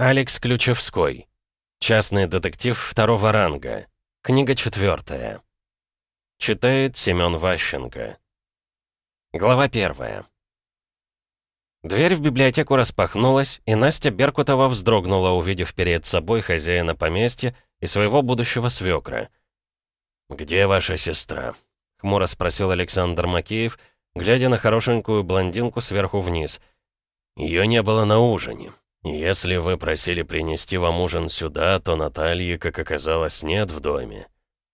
Алекс Ключевской. Частный детектив второго ранга. Книга 4. Читает Семён Ващенко. Глава 1. Дверь в библиотеку распахнулась, и Настя Беркутова вздрогнула, увидев перед собой хозяина поместья и своего будущего свекра. «Где ваша сестра?» — хмуро спросил Александр Макеев, глядя на хорошенькую блондинку сверху вниз. «Ее не было на ужине. Если вы просили принести вам ужин сюда, то Натальи, как оказалось, нет в доме».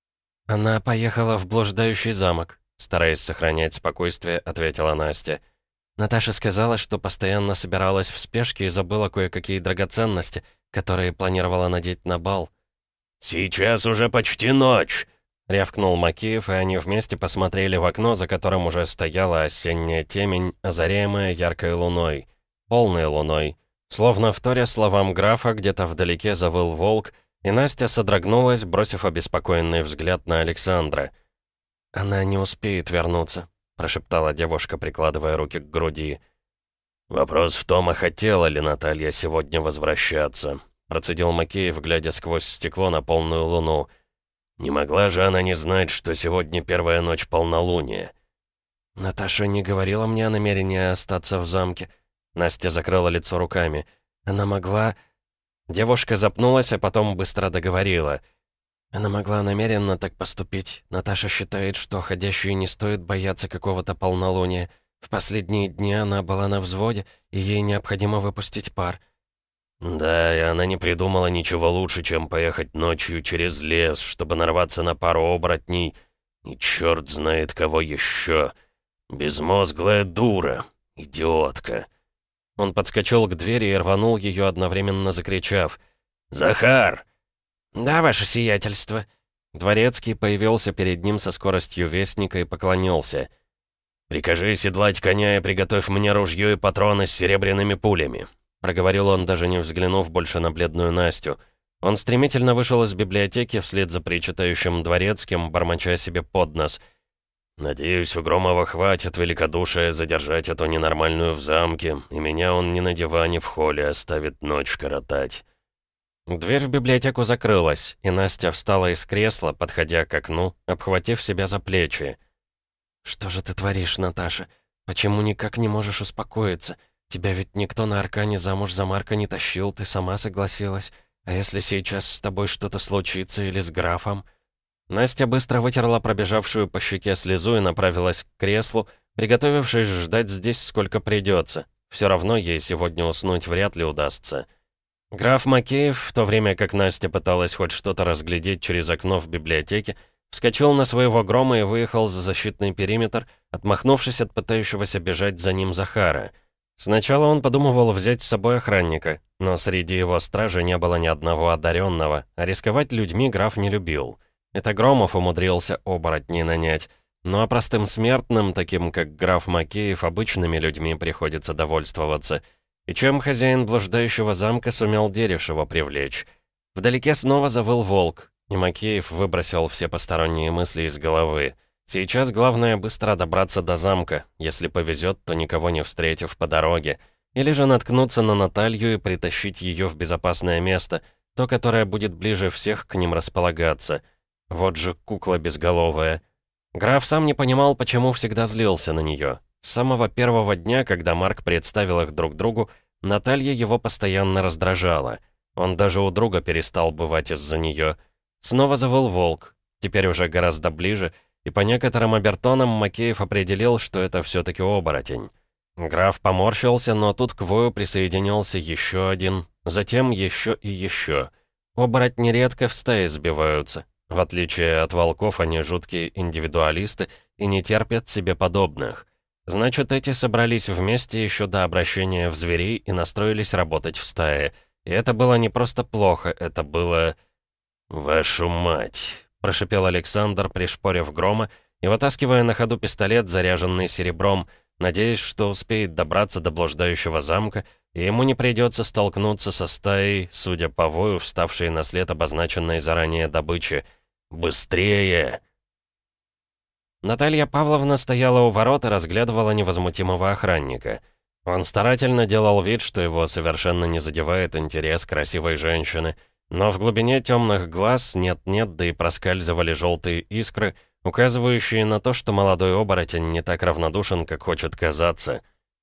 «Она поехала в блуждающий замок», — стараясь сохранять спокойствие, ответила Настя. «Наташа сказала, что постоянно собиралась в спешке и забыла кое-какие драгоценности, которые планировала надеть на бал». «Сейчас уже почти ночь», — рявкнул Макеев, и они вместе посмотрели в окно, за которым уже стояла осенняя темень, озаряемая яркой луной. Полной луной. Словно вторя словам графа, где-то вдалеке завыл волк, и Настя содрогнулась, бросив обеспокоенный взгляд на Александра. «Она не успеет вернуться», — прошептала девушка, прикладывая руки к груди. «Вопрос в том, а хотела ли Наталья сегодня возвращаться», — процедил Макеев, глядя сквозь стекло на полную луну. «Не могла же она не знать, что сегодня первая ночь полнолуния?» «Наташа не говорила мне о намерении остаться в замке». Настя закрыла лицо руками. «Она могла...» Девушка запнулась, а потом быстро договорила. «Она могла намеренно так поступить. Наташа считает, что ходящей не стоит бояться какого-то полнолуния. В последние дни она была на взводе, и ей необходимо выпустить пар». «Да, и она не придумала ничего лучше, чем поехать ночью через лес, чтобы нарваться на пару оборотней. И черт знает кого еще. Безмозглая дура. Идиотка». Он подскочил к двери и рванул ее, одновременно закричав. «Захар!» «Да, ваше сиятельство». Дворецкий появился перед ним со скоростью вестника и поклонился. «Прикажи седлать коня и приготовь мне ружье и патроны с серебряными пулями», проговорил он, даже не взглянув больше на бледную Настю. Он стремительно вышел из библиотеки вслед за причитающим дворецким, бормоча себе под нос. «Надеюсь, у Громова хватит великодушия задержать эту ненормальную в замке, и меня он не на диване в холле оставит ночь коротать». Дверь в библиотеку закрылась, и Настя встала из кресла, подходя к окну, обхватив себя за плечи. «Что же ты творишь, Наташа? Почему никак не можешь успокоиться? Тебя ведь никто на Аркане замуж за Марка не тащил, ты сама согласилась. А если сейчас с тобой что-то случится или с графом?» Настя быстро вытерла пробежавшую по щеке слезу и направилась к креслу, приготовившись ждать здесь сколько придется. Все равно ей сегодня уснуть вряд ли удастся. Граф Макеев, в то время как Настя пыталась хоть что-то разглядеть через окно в библиотеке, вскочил на своего грома и выехал за защитный периметр, отмахнувшись от пытающегося бежать за ним Захара. Сначала он подумывал взять с собой охранника, но среди его стражи не было ни одного одаренного, а рисковать людьми граф не любил. Это Громов умудрился оборотней нанять. Ну а простым смертным, таким как граф Макеев, обычными людьми приходится довольствоваться. И чем хозяин блуждающего замка сумел Дерешева привлечь? Вдалеке снова завыл волк, и Макеев выбросил все посторонние мысли из головы. Сейчас главное быстро добраться до замка, если повезет, то никого не встретив по дороге. Или же наткнуться на Наталью и притащить ее в безопасное место, то, которое будет ближе всех к ним располагаться. Вот же кукла безголовая. Граф сам не понимал, почему всегда злился на нее. С самого первого дня, когда Марк представил их друг другу, Наталья его постоянно раздражала. Он даже у друга перестал бывать из-за нее. Снова завыл волк, теперь уже гораздо ближе, и по некоторым обертонам Макеев определил, что это все-таки оборотень. Граф поморщился, но тут к вою присоединился еще один, затем еще и еще. Оборотни редко в стае сбиваются. В отличие от волков, они жуткие индивидуалисты и не терпят себе подобных. Значит, эти собрались вместе еще до обращения в зверей и настроились работать в стае. И это было не просто плохо, это было... «Вашу мать!» — прошипел Александр, пришпорив Грома и вытаскивая на ходу пистолет, заряженный серебром, надеясь, что успеет добраться до блуждающего замка, и ему не придется столкнуться со стаей, судя по вою, вставшей на след обозначенной заранее добычи. «Быстрее!» Наталья Павловна стояла у ворот и разглядывала невозмутимого охранника. Он старательно делал вид, что его совершенно не задевает интерес красивой женщины, но в глубине темных глаз нет-нет, да и проскальзывали желтые искры, указывающие на то, что молодой оборотень не так равнодушен, как хочет казаться.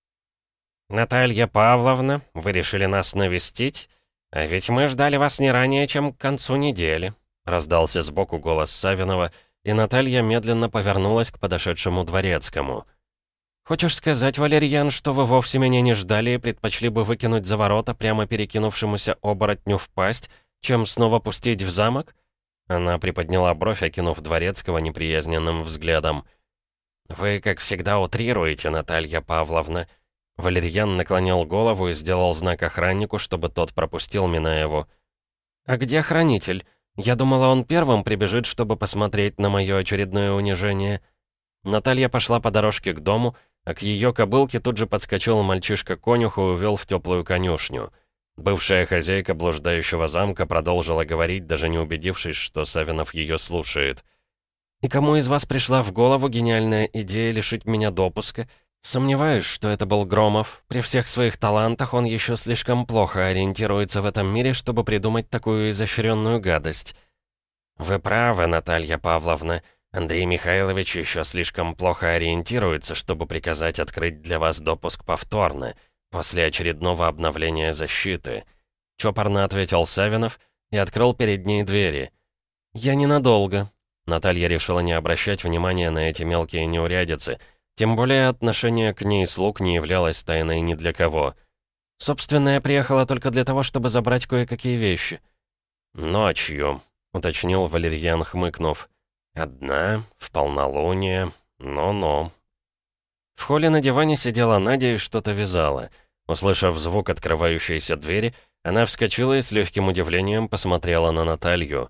«Наталья Павловна, вы решили нас навестить? А ведь мы ждали вас не ранее, чем к концу недели», — раздался сбоку голос Савинова, и Наталья медленно повернулась к подошедшему дворецкому. «Хочешь сказать, Валерьян, что вы вовсе меня не ждали и предпочли бы выкинуть за ворота прямо перекинувшемуся оборотню в пасть, чем снова пустить в замок?» Она приподняла бровь, окинув дворецкого неприязненным взглядом. «Вы, как всегда, утрируете, Наталья Павловна». Валерьян наклонил голову и сделал знак охраннику, чтобы тот пропустил Минаеву. «А где хранитель? Я думала, он первым прибежит, чтобы посмотреть на мое очередное унижение». Наталья пошла по дорожке к дому, а к ее кобылке тут же подскочил мальчишка-конюх и увел в теплую конюшню. Бывшая хозяйка блуждающего замка продолжила говорить, даже не убедившись, что Савинов ее слушает. «И кому из вас пришла в голову гениальная идея лишить меня допуска? Сомневаюсь, что это был Громов. При всех своих талантах он еще слишком плохо ориентируется в этом мире, чтобы придумать такую изощренную гадость». «Вы правы, Наталья Павловна. Андрей Михайлович еще слишком плохо ориентируется, чтобы приказать открыть для вас допуск повторно, после очередного обновления защиты», — чопорно ответил Савинов и открыл перед ней двери. «Я ненадолго». Наталья решила не обращать внимания на эти мелкие неурядицы, тем более отношение к ней слуг не являлось тайной ни для кого. «Собственно, я приехала только для того, чтобы забрать кое-какие вещи». «Ночью», — уточнил Валерьян, хмыкнув. «Одна, в полнолуние, но-но». В холле на диване сидела Надя и что-то вязала. Услышав звук открывающейся двери, она вскочила и с легким удивлением посмотрела на Наталью.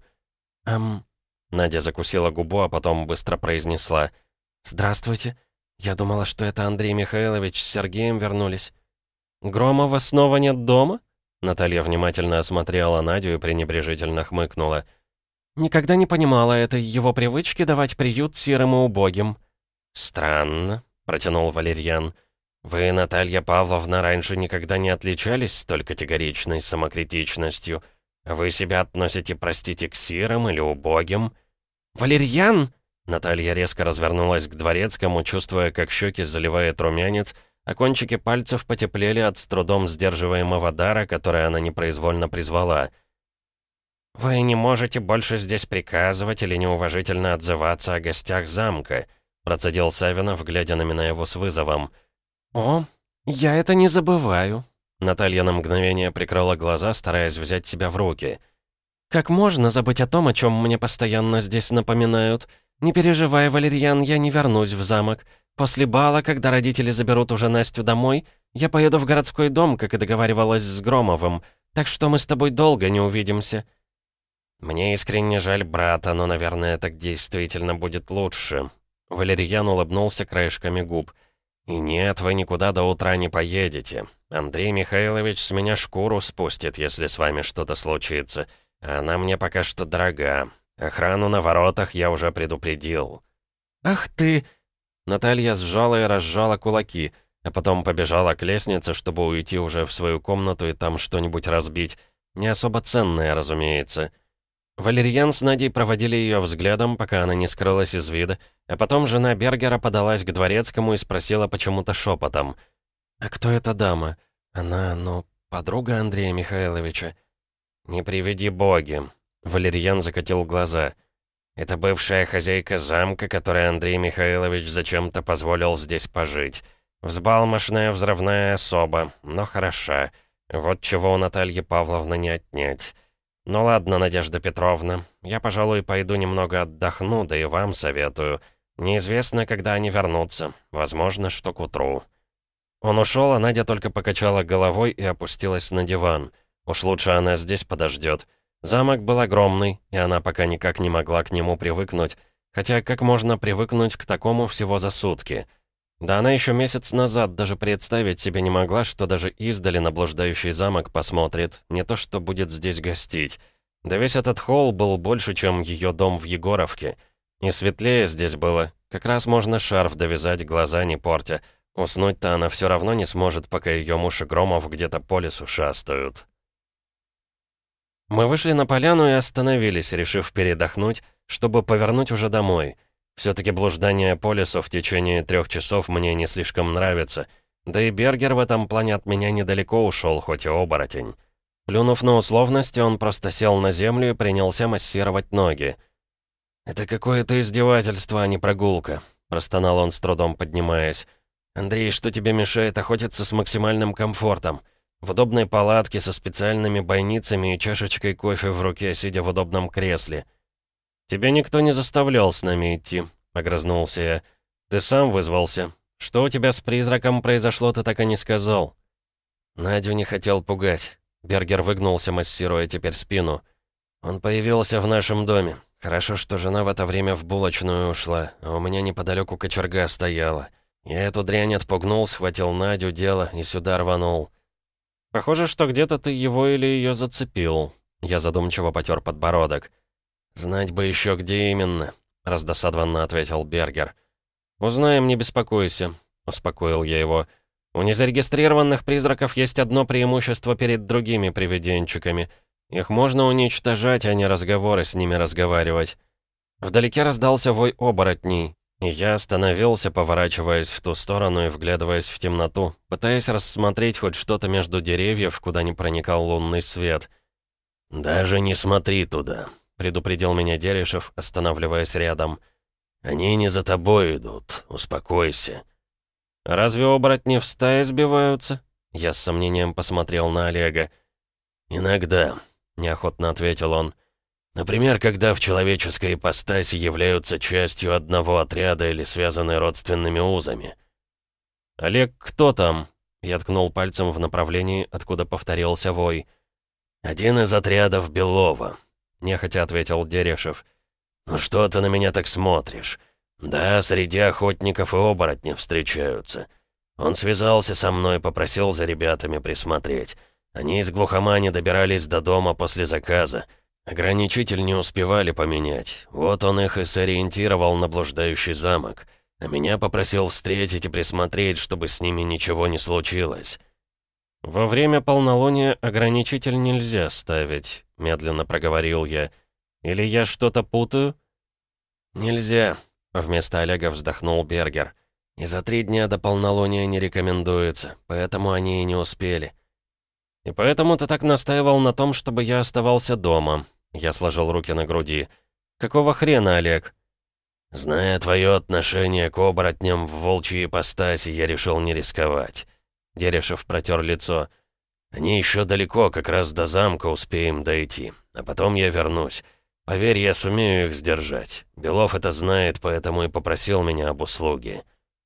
Надя закусила губу, а потом быстро произнесла. «Здравствуйте. Я думала, что это Андрей Михайлович с Сергеем вернулись». «Громова снова нет дома?» Наталья внимательно осмотрела Надю и пренебрежительно хмыкнула. «Никогда не понимала этой его привычки давать приют сирым и убогим». «Странно», — протянул Валерьян. «Вы, Наталья Павловна, раньше никогда не отличались столь категоричной самокритичностью. Вы себя относите, простите, к сирым или убогим?» «Валерьян!» Наталья резко развернулась к дворецкому, чувствуя, как щеки заливает румянец, а кончики пальцев потеплели от с трудом сдерживаемого дара, который она непроизвольно призвала. «Вы не можете больше здесь приказывать или неуважительно отзываться о гостях замка», процедил Савинов, глядя на Минаеву с вызовом. «О, я это не забываю». Наталья на мгновение прикрыла глаза, стараясь взять себя в руки. «Как можно забыть о том, о чем мне постоянно здесь напоминают? Не переживай, Валерьян, я не вернусь в замок. После бала, когда родители заберут уже Настю домой, я поеду в городской дом, как и договаривалась с Громовым, так что мы с тобой долго не увидимся». «Мне искренне жаль брата, но, наверное, так действительно будет лучше». Валерьян улыбнулся краешками губ. «И нет, вы никуда до утра не поедете. Андрей Михайлович с меня шкуру спустит, если с вами что-то случится. А она мне пока что дорога. Охрану на воротах я уже предупредил». «Ах ты!» Наталья сжала и разжала кулаки, а потом побежала к лестнице, чтобы уйти уже в свою комнату и там что-нибудь разбить. Не особо ценное, разумеется. Валерьян с Надей проводили ее взглядом, пока она не скрылась из вида, а потом жена Бергера подалась к дворецкому и спросила почему-то шепотом. «А кто эта дама? Она, подруга Андрея Михайловича?» «Не приведи боги», — Валерьян закатил глаза. «Это бывшая хозяйка замка, которой Андрей Михайлович зачем-то позволил здесь пожить. Взбалмошная взрывная особа, но хороша. Вот чего у Натальи Павловны не отнять. Ну ладно, Надежда Петровна, я, пожалуй, пойду немного отдохну, да и вам советую. Неизвестно, когда они вернутся. Возможно, что к утру». Он ушел, а Надя только покачала головой и опустилась на диван. Уж лучше она здесь подождет. Замок был огромный, и она пока никак не могла к нему привыкнуть. Хотя как можно привыкнуть к такому всего за сутки? Да она еще месяц назад даже представить себе не могла, что даже издали на блуждающий замок посмотрит, не то что будет здесь гостить. Да весь этот холл был больше, чем ее дом в Егоровке. И светлее здесь было. Как раз можно шарф довязать, глаза не портя. Уснуть-то она все равно не сможет, пока ее муж и Громов где-то по лесу шастают. Мы вышли на поляну и остановились, решив передохнуть, чтобы повернуть уже домой. Все-таки блуждание по лесу в течение 3 часов мне не слишком нравится. Да и Бергер в этом плане от меня недалеко ушел, хоть и оборотень. Плюнув на условности, он просто сел на землю и принялся массировать ноги. «Это какое-то издевательство, а не прогулка», — простонал он, с трудом поднимаясь. «Андрей, что тебе мешает охотиться с максимальным комфортом? В удобной палатке со специальными бойницами и чашечкой кофе в руке, сидя в удобном кресле». «Тебя никто не заставлял с нами идти», — огрызнулся я. «Ты сам вызвался. Что у тебя с призраком произошло, ты так и не сказал». Надю не хотел пугать. Бергер выгнулся, массируя теперь спину. «Он появился в нашем доме. Хорошо, что жена в это время в булочную ушла, а у меня неподалеку кочерга стояла. Я эту дрянь отпугнул, схватил Надю, дело и сюда рванул». «Похоже, что где-то ты его или ее зацепил». Я задумчиво потер подбородок. «Знать бы еще, где именно», — раздосадованно ответил Бергер. «Узнаем, не беспокойся», — успокоил я его. «У незарегистрированных призраков есть одно преимущество перед другими привиденчиками. Их можно уничтожать, а не разговоры с ними разговаривать». Вдалеке раздался вой оборотней, и я остановился, поворачиваясь в ту сторону и вглядываясь в темноту, пытаясь рассмотреть хоть что-то между деревьев, куда не проникал лунный свет. «Даже не смотри туда», — предупредил меня Дерешев, останавливаясь рядом. «Они не за тобой идут, успокойся». «Разве оборотни в стае сбиваются?» Я с сомнением посмотрел на Олега. «Иногда», — неохотно ответил он. «Например, когда в человеческой ипостаси являются частью одного отряда или связаны родственными узами». «Олег, кто там?» Я ткнул пальцем в направлении, откуда повторился вой. «Один из отрядов Белова», — нехотя ответил Дерешев. «Ну что ты на меня так смотришь? Да, среди охотников и оборотней встречаются. Он связался со мной, попросил за ребятами присмотреть. Они из глухомани добирались до дома после заказа. Ограничитель не успевали поменять. Вот он их и сориентировал на блуждающий замок. А меня попросил встретить и присмотреть, чтобы с ними ничего не случилось». «Во время полнолуния ограничитель нельзя ставить», — медленно проговорил я. «Или я что-то путаю?» «Нельзя», — вместо Олега вздохнул Бергер. «И за 3 дня до полнолуния не рекомендуется, поэтому они и не успели». «И поэтому ты так настаивал на том, чтобы я оставался дома?» Я сложил руки на груди. «Какого хрена, Олег?» «Зная твое отношение к оборотням в волчьей ипостаси, я решил не рисковать». Дерешев протер лицо. «Они еще далеко, как раз до замка успеем дойти. А потом я вернусь. Поверь, я сумею их сдержать. Белов это знает, поэтому и попросил меня об услуге».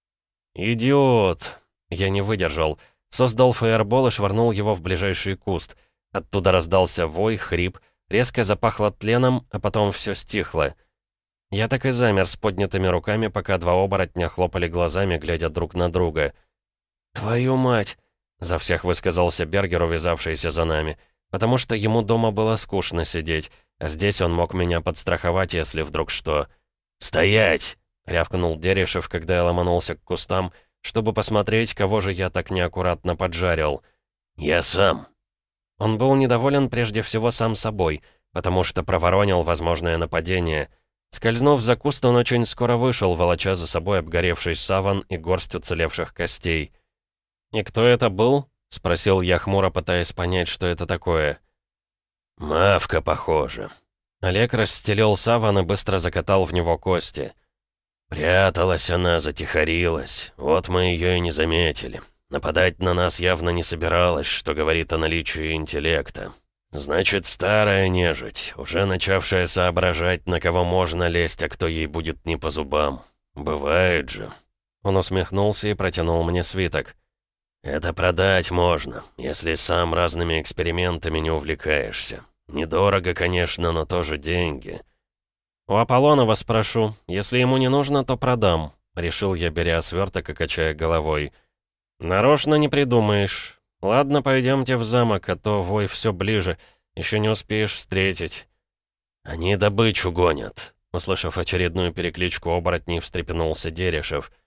«Идиот!» Я не выдержал. Создал фаербол и швырнул его в ближайший куст. Оттуда раздался вой, хрип, резко запахло тленом, а потом все стихло. Я так и замер с поднятыми руками, пока 2 оборотня хлопали глазами, глядя друг на друга. «Твою мать!» — за всех высказался Бергер, увязавшийся за нами. «Потому что ему дома было скучно сидеть, а здесь он мог меня подстраховать, если вдруг что». «Стоять!» — рявкнул Дерешев, когда я ломанулся к кустам, чтобы посмотреть, кого же я так неаккуратно поджарил. «Я сам». Он был недоволен прежде всего сам собой, потому что проворонил возможное нападение. Скользнув за куст, он очень скоро вышел, волоча за собой обгоревший саван и горсть уцелевших костей. «И кто это был?» — спросил я хмуро, пытаясь понять, что это такое. «Мавка, похоже». Олег расстелил саван и быстро закатал в него кости. «Пряталась она, затихарилась. Вот мы ее и не заметили. Нападать на нас явно не собиралась, что говорит о наличии интеллекта. Значит, старая нежить, уже начавшая соображать, на кого можно лезть, а кто ей будет не по зубам. Бывает же». Он усмехнулся и протянул мне свиток. «Это продать можно, если сам разными экспериментами не увлекаешься. Недорого, конечно, но тоже деньги». «У Аполлонова спрошу. Если ему не нужно, то продам», — решил я, беря сверток и качая головой. «Нарочно не придумаешь. Ладно, пойдемте в замок, а то вой все ближе. Еще не успеешь встретить». «Они добычу гонят», — услышав очередную перекличку оборотней, встрепенулся Дерешев.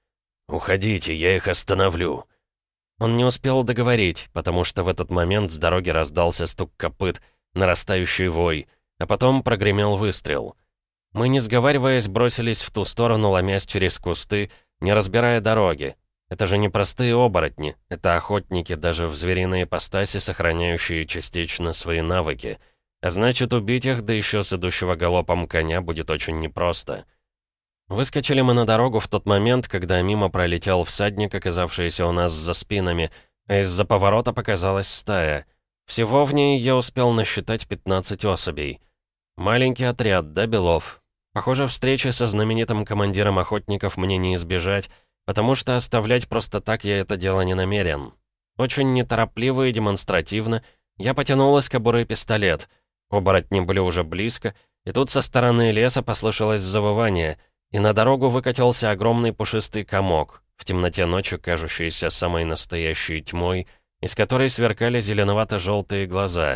«Уходите, я их остановлю». Он не успел договорить, потому что в этот момент с дороги раздался стук копыт, нарастающий вой, а потом прогремел выстрел. Мы, не сговариваясь, бросились в ту сторону, ломясь через кусты, не разбирая дороги. Это же не простые оборотни, это охотники, даже в звериной ипостаси, сохраняющие частично свои навыки. А значит, убить их, да еще с идущего галопом коня, будет очень непросто. Выскочили мы на дорогу в тот момент, когда мимо пролетел всадник, оказавшийся у нас за спинами, а из-за поворота показалась стая. Всего в ней я успел насчитать 15 особей. Маленький отряд, да, Белов? Похоже, встречи со знаменитым командиром охотников мне не избежать, потому что оставлять просто так я это дело не намерен. Очень неторопливо и демонстративно я потянул из кобуры пистолет. Оборотни были уже близко, и тут со стороны леса послышалось завывание, и на дорогу выкатился огромный пушистый комок, в темноте ночи кажущийся самой настоящей тьмой, из которой сверкали зеленовато-желтые глаза.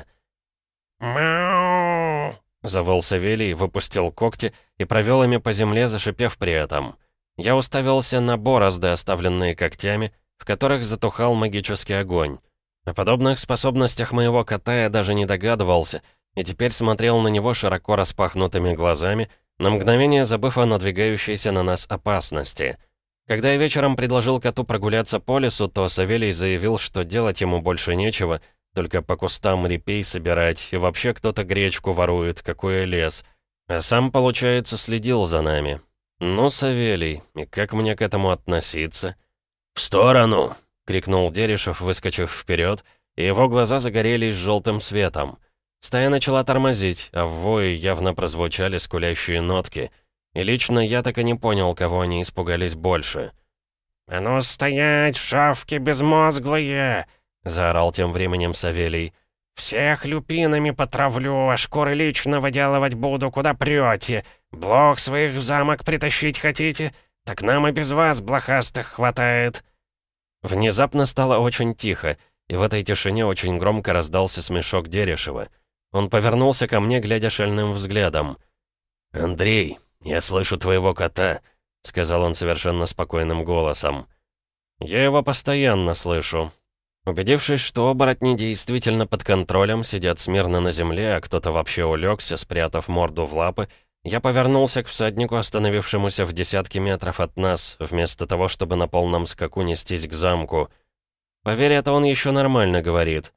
«Мяу!» — завыл Савелий, выпустил когти и провел ими по земле, зашипев при этом. Я уставился на борозды, оставленные когтями, в которых затухал магический огонь. О подобных способностях моего кота я даже не догадывался, и теперь смотрел на него широко распахнутыми глазами, на мгновение забыв о надвигающейся на нас опасности. Когда я вечером предложил коту прогуляться по лесу, то Савелий заявил, что делать ему больше нечего, только по кустам репей собирать, и вообще кто-то гречку ворует, какой лес. А сам, получается, следил за нами. «Ну, Савелий, и как мне к этому относиться?» «В сторону!» — крикнул Дерешев, выскочив вперед, и его глаза загорелись желтым светом. Стая начала тормозить, а в вое явно прозвучали скулящие нотки. И лично я так и не понял, кого они испугались больше. «А ну стоять, шавки безмозглые!» — заорал тем временем Савелий. «Всех люпинами потравлю, а шкуры лично выделывать буду, куда прете. Блох своих в замок притащить хотите? Так нам и без вас, блохастых, хватает». Внезапно стало очень тихо, и в этой тишине очень громко раздался смешок Дерешева. Он повернулся ко мне, глядя шальным взглядом. «Андрей, я слышу твоего кота», — сказал он совершенно спокойным голосом. «Я его постоянно слышу». Убедившись, что оборотни действительно под контролем, сидят смирно на земле, а кто-то вообще улегся, спрятав морду в лапы, я повернулся к всаднику, остановившемуся в десятке метров от нас, вместо того, чтобы на полном скаку нестись к замку. «Поверь, это он еще нормально говорит».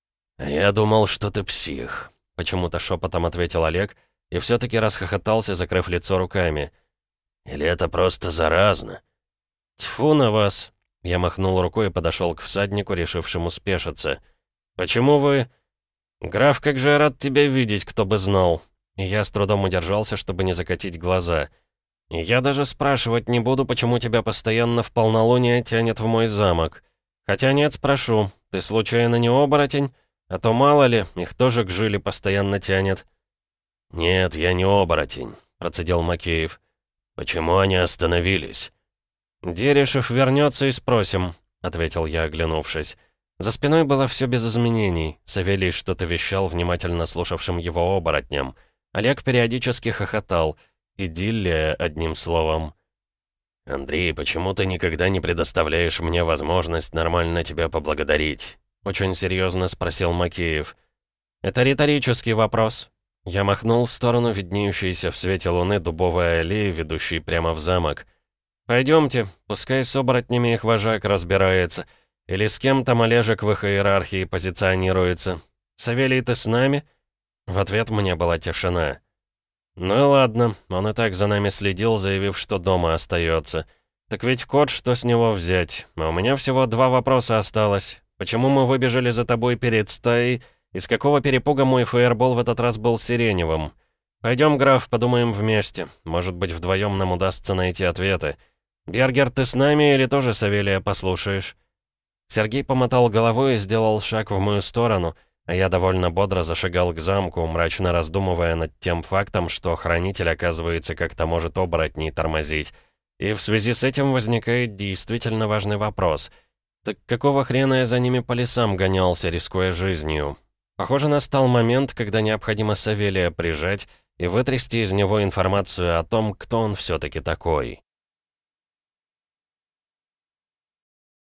«Я думал, что ты псих», — почему-то шепотом ответил Олег, и все-таки расхохотался, закрыв лицо руками. «Или это просто заразно?» «Тьфу на вас!» — я махнул рукой и подошел к всаднику, решившему спешиться. «Почему вы...» «Граф, как же я рад тебя видеть, кто бы знал!» И я с трудом удержался, чтобы не закатить глаза. «И я даже спрашивать не буду, почему тебя постоянно в полнолуние тянет в мой замок. Хотя нет, спрошу, ты случайно не оборотень? А то мало ли, их тоже к жиле постоянно тянет». «Нет, я не оборотень», — процедил Макеев. «Почему они остановились?» «Дерешев вернется и спросим», — ответил я, оглянувшись. За спиной было все без изменений. Савелий что-то вещал внимательно слушавшим его оборотням. Олег периодически хохотал. Идиллия, одним словом. «Андрей, почему ты никогда не предоставляешь мне возможность нормально тебя поблагодарить?» Очень серьезно спросил Макеев. «Это риторический вопрос». Я махнул в сторону виднеющейся в свете луны дубовой аллеи, ведущей прямо в замок. «Пойдемте, пускай с оборотнями их вожак разбирается. Или с кем там Олежек в их иерархии позиционируется. Савелий, ты с нами?» В ответ мне была тишина. «Ну и ладно, он и так за нами следил, заявив, что дома остается. Так ведь кот, что с него взять? А у меня всего 2 вопроса осталось. Почему мы выбежали за тобой перед стаей? Из какого перепуга мой фаербол в этот раз был сиреневым? Пойдем, граф, подумаем вместе. Может быть, вдвоем нам удастся найти ответы. Бергер, ты с нами или тоже Савелия послушаешь?» Сергей помотал головой и сделал шаг в мою сторону, а я довольно бодро зашагал к замку, мрачно раздумывая над тем фактом, что хранитель, оказывается, как-то может оборотней тормозить. И в связи с этим возникает действительно важный вопрос. Так какого хрена я за ними по лесам гонялся, рискуя жизнью? Похоже, настал момент, когда необходимо Савелия прижать и вытрясти из него информацию о том, кто он все-таки такой.